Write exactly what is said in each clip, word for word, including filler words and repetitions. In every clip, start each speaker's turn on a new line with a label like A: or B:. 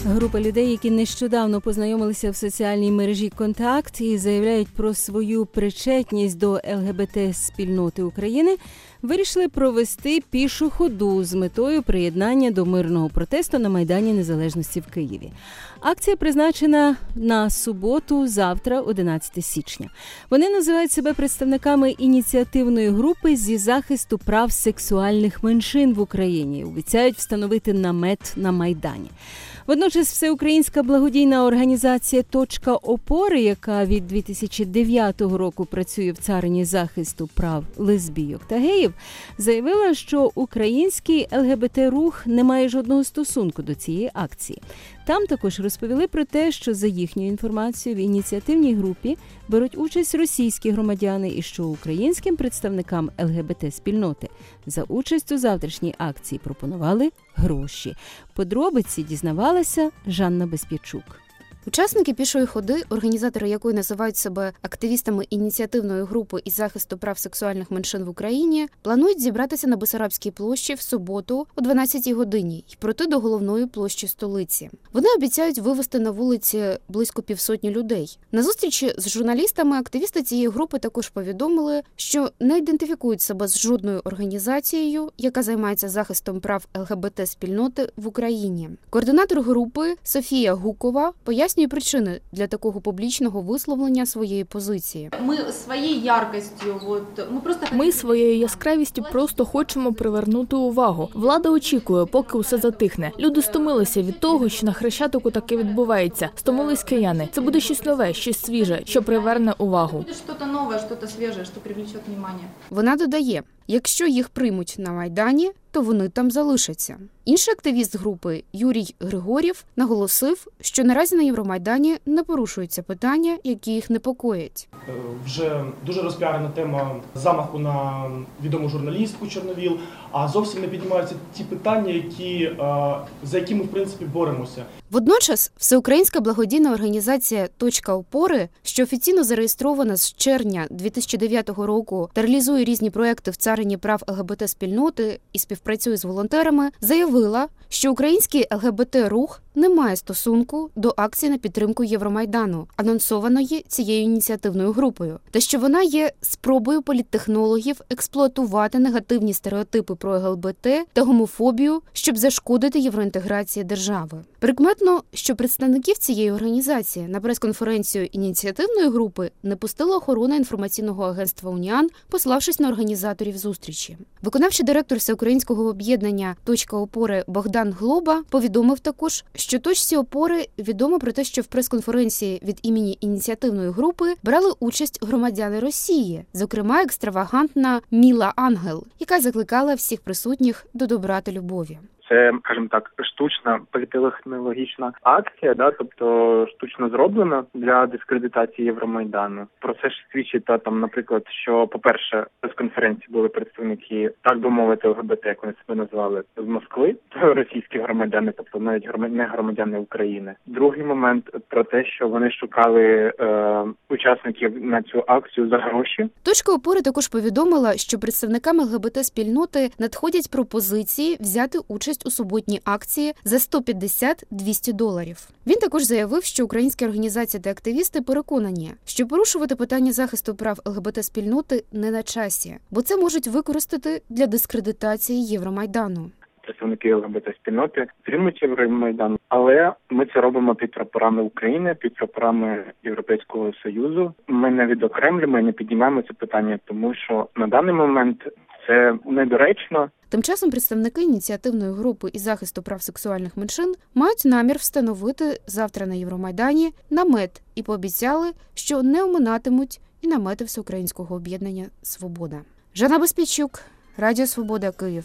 A: Група людей, які нещодавно познайомилися в соціальній мережі «Контакт» і заявляють про свою причетність до ЛГБТ-спільноти України, вирішили провести пішу ходу з метою приєднання до мирного протесту на Майдані Незалежності в Києві. Акція призначена на суботу, завтра, одинадцятого січня. Вони називають себе представниками ініціативної групи зі захисту прав сексуальних меншин в Україні. Обіцяють встановити намет на Майдані. Водночас всеукраїнська благодійна організація «Точка опори», яка від дві тисячі дев'ятого року працює в царині захисту прав лесбійок та геїв, заявила, що український ЛГБТ-рух не має жодного стосунку до цієї акції. Там також розповіли про те, що за їхньою інформацією в ініціативній групі беруть участь російські громадяни і що українським представникам ЛГБТ-спільноти за участь у завтрашній акції пропонували гроші. Подробиці дізнавалася Жанна Безп'ячук.
B: Учасники пішої ходи, організатори якої називають себе активістами ініціативної групи із захисту прав сексуальних меншин в Україні, планують зібратися на Бессарабській площі в суботу о дванадцятій годині і пройти до головної площі столиці. Вони обіцяють вивести на вулиці близько півсотні людей. На зустрічі з журналістами активісти цієї групи також повідомили, що не ідентифікують себе з жодною організацією, яка займається захистом прав ЛГБТ-спільноти в Україні. Координатор групи Софія Гукова пояснює причини для такого публічного висловлення своєї позиції.
C: Ми своєю яркістю, от, ми просто
D: Ми своєю яскравістю просто хочемо привернути увагу. Влада очікує, поки усе затихне. Люди стомилися від того, що на Хрещатику таке відбувається. Стомились кияни. Це буде щось нове, щось свіже, що приверне увагу.
C: Щось нове, щось свіже, що привлече увагу.
B: Вона додає, якщо їх приймуть на Майдані, то вони там залишаться. Інший активіст групи Юрій Григорів наголосив, що наразі на Євромайдані не порушуються питання, які їх непокоять.
E: Вже дуже розпіарена тема замаху на відому журналістку Чорновіл, а зовсім не піднімаються ті питання, які, за які ми, в принципі, боремося.
B: Водночас, всеукраїнська благодійна організація «Точка опори», що офіційно зареєстрована з червня дві тисячі дев'ятого року та реалізує різні проекти в царині прав ЛГБТ-спільноти і співпрацює з волонтерами, заявила, що український ЛГБТ-рух не має стосунку до акції на підтримку Євромайдану, анонсованої цією ініціативною групою, та що вона є спробою політтехнологів експлуатувати негативні стереотипи про ЛГБТ та гомофобію, щоб зашкодити євроінтеграції держави. Прикметно, що представників цієї організації на прес-конференцію ініціативної групи не пустила охорона інформаційного агентства «Уніан», пославшись на організаторів зустрічі. Виконавчий директор всеукраїнського об'єднання «Точка опори» Богдан Глоба повідомив також, що «Точці опори» відомо про те, що в прес-конференції від імені ініціативної групи брали участь громадяни Росії, зокрема екстравагантна Міла Ангел, яка закликала всіх присутніх до добра та любові.
F: Це, скажімо так, штучна політтехнологічна акція, да, тобто штучно зроблена для дискредитації Євромайдану. Про це ж свідчить, та, там, наприклад, що, по-перше, з конференції були представники, так би мовити, ЛГБТ, як вони себе назвали, з Москви, російські громадяни, тобто навіть не громадяни України. Другий момент про те, що вони шукали е, учасників на цю акцію за гроші.
B: Точка опори також повідомила, що представникам ЛГБТ-спільноти надходять пропозиції взяти участь у суботній акції за сто п'ятдесят - двісті доларів. Він також заявив, що українські організації та активісти переконані, що порушувати питання захисту прав ЛГБТ-спільноти не на часі, бо це можуть використати для дискредитації Євромайдану.
F: Представники ЛГБТ-спільноти підтримують Євромайдан, але ми це робимо під прапорами України, під прапорами Європейського Союзу. Ми не відокремлюємо і не піднімаємо це питання, тому що на даний момент це недоречно.
B: Тим часом представники ініціативної групи із захисту прав сексуальних меншин мають намір встановити завтра на Євромайдані намет і пообіцяли, що не оминатимуть і намети всеукраїнського об'єднання «Свобода». Жанна Безп'ячук, Радіо Свобода, Київ.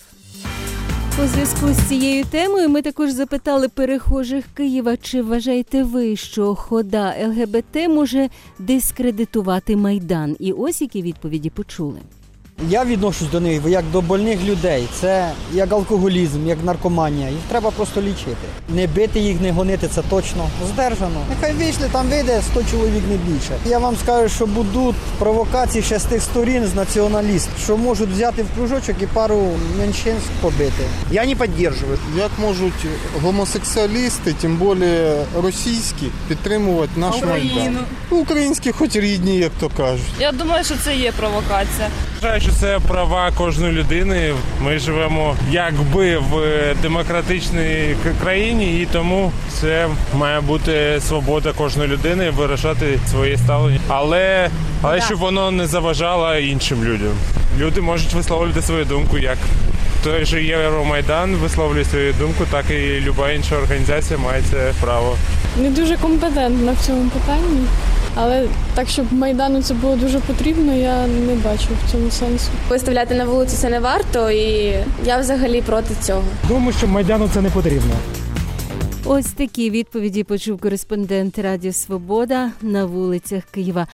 A: У зв'язку з цією темою ми також запитали перехожих Києва, чи вважаєте ви, що хода ЛГБТ може дискредитувати Майдан? І ось які відповіді почули.
G: Я відношусь до них як до больних людей. Це як алкоголізм, як наркоманія. Їх треба просто лічити. Не бити їх, не гонити, це точно. Здержано. Нехай вийшли, там вийде сто чоловік, не більше. Я вам скажу, що будуть провокації ще з тих сторін, з націоналістів, що можуть взяти в кружочок і пару меншинств побити.
H: Я не підтримую.
I: Як можуть гомосексуалісти, тим більше російські, підтримувати наш Майдан? Українські хоч рідні, як то кажуть.
J: Я думаю, що це є провокація.
K: Вважаю, що це права кожної людини. Ми живемо якби в демократичній країні, і тому це має бути свобода кожної людини вирішати своє ставлення. Але, але щоб воно не заважало іншим людям. Люди можуть висловлювати свою думку, як той же Євромайдан висловлює свою думку, так і люба інша організація має це право.
L: Не дуже компетентна в цьому питанні, але так, щоб Майдану це було дуже потрібно, я не бачу в цьому сенсу.
M: Виставляти на вулицю це не варто, і я взагалі проти цього.
N: Думаю, що Майдану це не потрібно.
A: Ось такі відповіді почув кореспондент Радіо Свобода на вулицях Києва.